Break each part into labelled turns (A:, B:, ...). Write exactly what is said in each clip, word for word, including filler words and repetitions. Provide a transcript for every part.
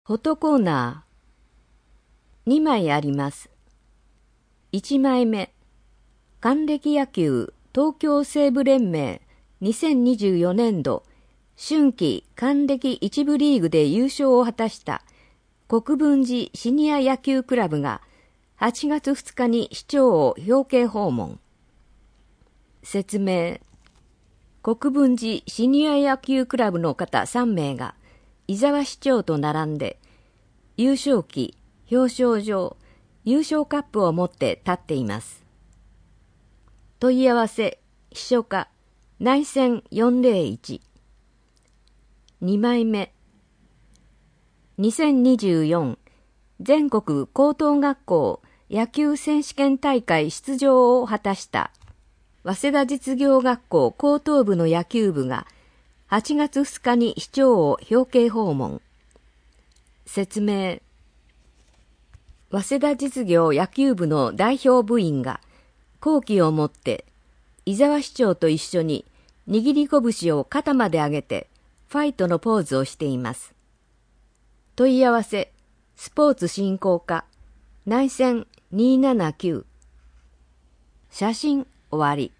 A: フォトコーナーにまいあります。いちまいめ、還暦野球東京西部連盟にせんにじゅうよねんど春季還暦一部リーグで優勝を果たした国分寺シニア野球クラブがはちがつふつかに市長を表敬訪問。説明。国分寺シニア野球クラブの方さんめいが伊沢市長と並んで優勝旗、表彰状、優勝カップを持って立っています。問い合わせ秘書課内線よんぜろいち。にまいめ。にせんにじゅうよん全国高等学校野球選手権大会出場を果たした早稲田実業学校高等部の野球部がはちがつふつかに市長を表敬訪問。説明。早稲田実業野球部の代表部員が校旗を持って伊沢市長と一緒に握り拳を肩まで上げてファイトのポーズをしています。問い合わせスポーツ振興課内線にーななきゅう。写真終わり。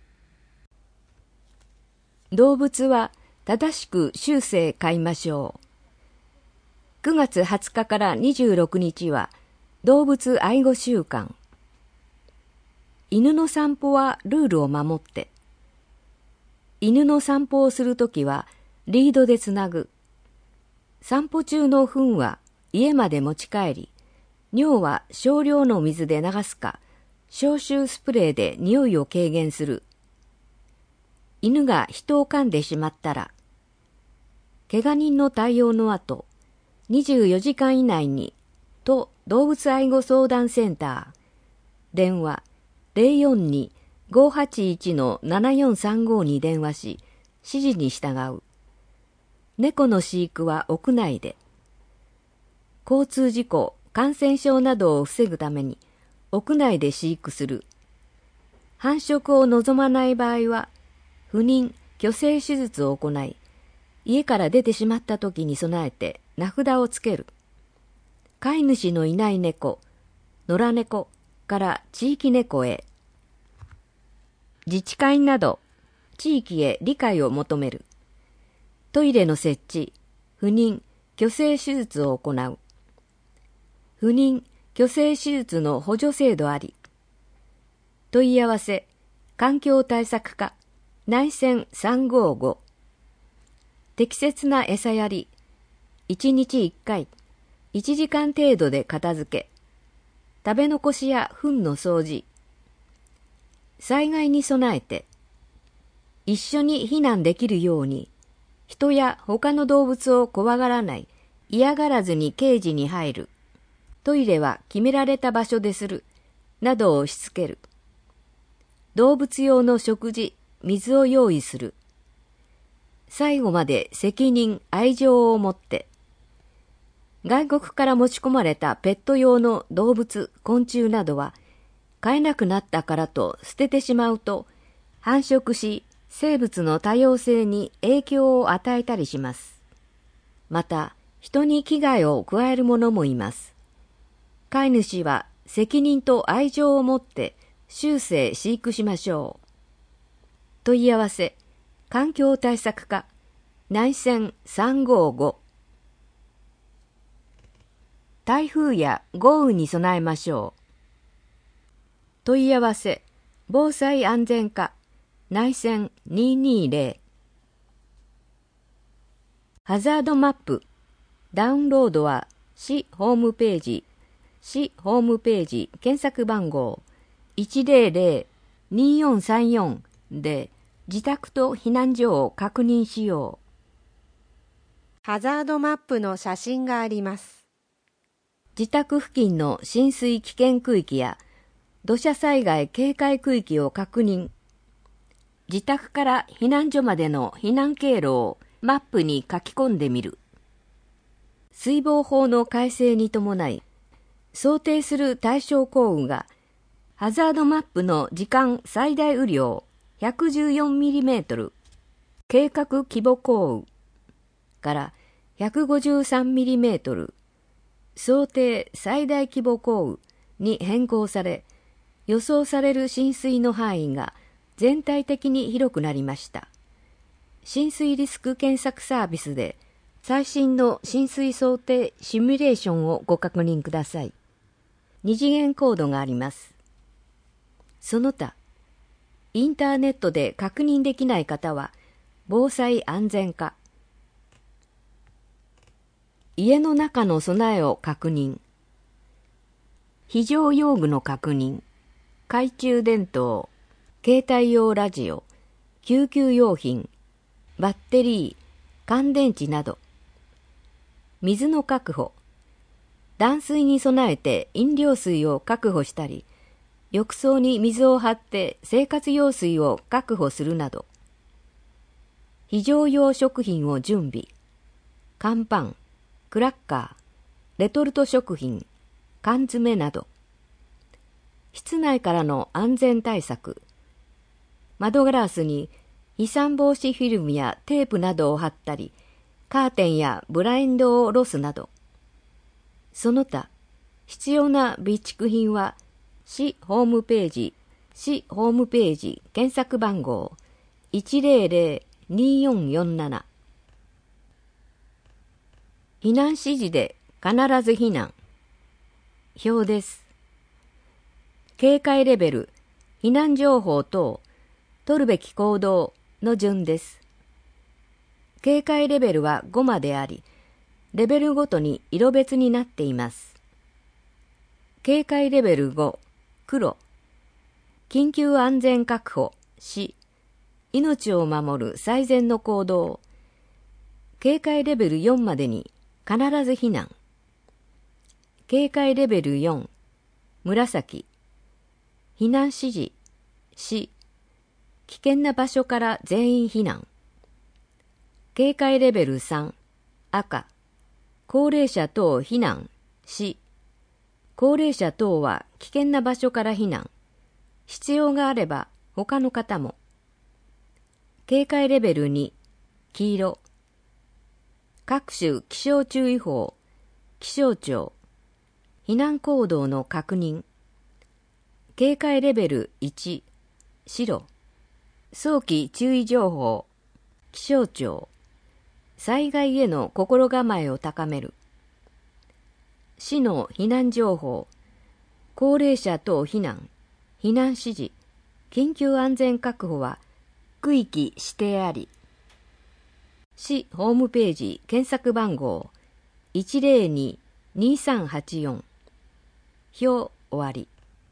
A: 動物は正しく終生飼いましょう。くがつはつかからにじゅうろくにちは動物愛護週間。犬の散歩はルールを守って。犬の散歩をするときはリードでつなぐ。散歩中の糞は家まで持ち帰り、尿は少量の水で流すか、消臭スプレーで匂いを軽減する。犬が人を噛んでしまったら、怪我人の対応の後、にじゅうよじかん以内に、都動物愛護相談センター、電話ゼロよんに ごーはちいち のななよんさんご に電話し、指示に従う。猫の飼育は屋内で。交通事故、感染症などを防ぐために、屋内で飼育する。繁殖を望まない場合は、不妊・去勢手術を行い、家から出てしまった時に備えて名札をつける。飼い主のいない猫、野良猫から地域猫へ。自治会など地域へ理解を求める。トイレの設置、不妊・去勢手術を行う。不妊・去勢手術の補助制度あり。問い合わせ、環境対策課、内線さんごーご。適切な餌やり、いちにちいっかい、いちじかん程度で片付け、食べ残しや糞の掃除、災害に備えて、一緒に避難できるように、人や他の動物を怖がらない、嫌がらずにケージに入る、トイレは決められた場所でする、などをしつける。動物用の食事、水を用意する。最後まで責任、愛情を持って。外国から持ち込まれたペット用の動物、昆虫などは、飼えなくなったからと捨ててしまうと、繁殖し、生物の多様性に影響を与えたりします。また、人に危害を加える者もいます。飼い主は責任と愛情を持って終生飼育しましょう。問い合わせ、環境対策課、内線さんごーご。台風や豪雨に備えましょう。問い合わせ、防災安全課、内線にーにーぜろ。ハザードマップ、ダウンロードは市ホームページ、市ホームページ検索番号いちぜろぜろ にーよんさんよんで自宅と避難所を確認しよう。
B: ハザードマップの写真があります。
A: 自宅付近の浸水危険区域や土砂災害警戒区域を確認。自宅から避難所までの避難経路をマップに書き込んでみる。水防法の改正に伴い、想定する対象降雨がハザードマップの時間最大雨量ひゃくじゅうよんミリメートル、計画規模降雨からひゃくごじゅうさんミリメートル 想定最大規模降雨に変更され、予想される浸水の範囲が全体的に広くなりました。浸水リスク検索サービスで最新の浸水想定シミュレーションをご確認ください。二次元コードがあります。その他、インターネットで確認できない方は、防災安全課、家の中の備えを確認、非常用具の確認、懐中電灯、携帯用ラジオ、救急用品、バッテリー、乾電池など、水の確保、断水に備えて飲料水を確保したり、浴槽に水を張って生活用水を確保するなど、非常用食品を準備、乾パン、クラッカー、レトルト食品、缶詰など、室内からの安全対策、窓ガラスに飛散防止フィルムやテープなどを貼ったり、カーテンやブラインドを下ろすなど、その他、必要な備蓄品は、市ホームページ、市ホームページ検索番号 いちゼロゼロによんよんなな。避難指示で必ず避難。表です。警戒レベル、避難情報等、取るべき行動の順です。警戒レベルはごまであり、レベルごとに色別になっています。警戒レベルご、黒、緊急安全確保、し、命を守る最善の行動。警戒レベルよんまでに必ず避難。警戒レベルよん、紫、避難指示、し、危険な場所から全員避難。警戒レベルさん、赤、高齢者等避難、し、高齢者等は危険な場所から避難。必要があれば他の方も。警戒レベルに、黄色。各種気象注意報、気象庁、避難行動の確認。警戒レベルいち、白。早期注意情報、気象庁。災害への心構えを高める。市の避難情報、高齢者等避難、避難指示、緊急安全確保は区域指定あり。市ホームページ検索番号 いちゼロに にさんはちよん。表終わり。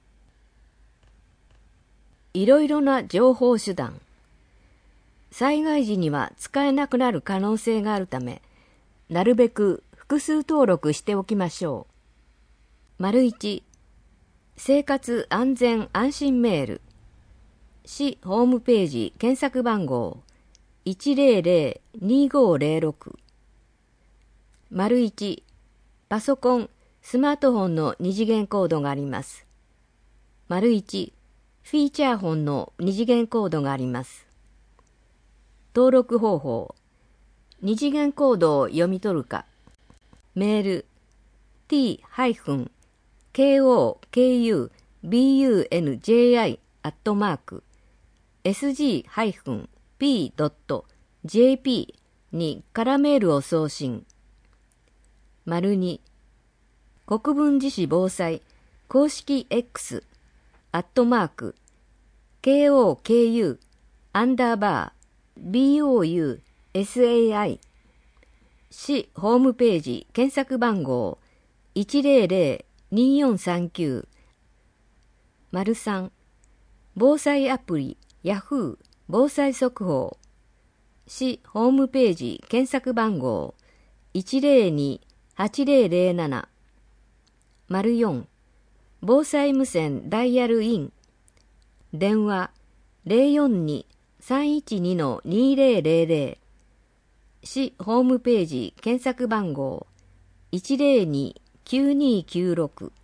A: いろいろな情報手段。災害時には使えなくなる可能性があるため、なるべく複数登録しておきましょう。丸いち、生活安全安心メール。市ホームページ検索番号 いちゼロゼロにごゼロろく。丸いち、パソコン、スマートフォンの二次元コードがあります。丸いち、フィーチャーフォンの二次元コードがあります。登録方法、二次元コードを読み取るか、メール ティーケーオーケーユービーユーエヌジェーアイ アットマーク エスジーピードットジェーピー に空メールを送信。丸に、国分寺市防災公式 X アットマーク ケーオーケーユー アンダーバー ビーオーユーエスエーアイ 市ホームページ検索番号 いちゼロゼロによんさんきゅう。丸さん、防災アプリヤフー防災速報。市ホームページ検索番号 いちゼロに はちゼロゼロなな。丸よん、防災無線ダイヤルイン。電話 ゼロよんに さんいちに にゼロゼロゼロ。市ホームページ検索番号 いちゼロに きゅうにきゅうろく。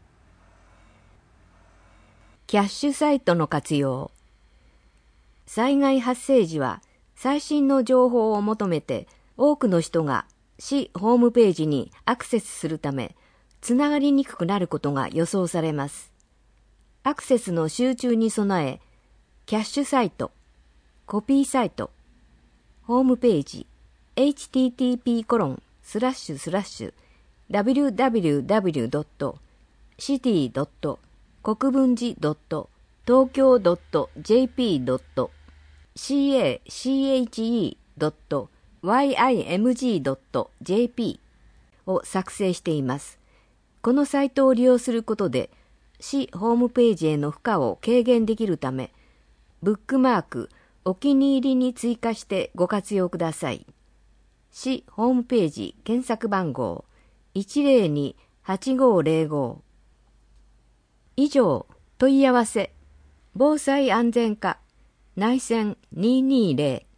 A: キャッシュサイトの活用。災害発生時は最新の情報を求めて多くの人が市ホームページにアクセスするため、つながりにくくなることが予想されます。アクセスの集中に備え、キャッシュサイト、コピーサイト、ホームページ、エイチティーティーピーコロンスラッシュスラッシュダブリューダブリューダブリュードットシティドット国分寺ドット東京ドットジェーピードットシーエーシーエイチイードットワイアイエムジードットジェーピー を作成しています。このサイトを利用することで、市ホームページへの負荷を軽減できるため、ブックマーク、お気に入りに追加してご活用ください。市ホームページ検索番号 いちゼロにーはちごーゼロご。以上、問い合わせ、防災安全課、内線にーにーゼロ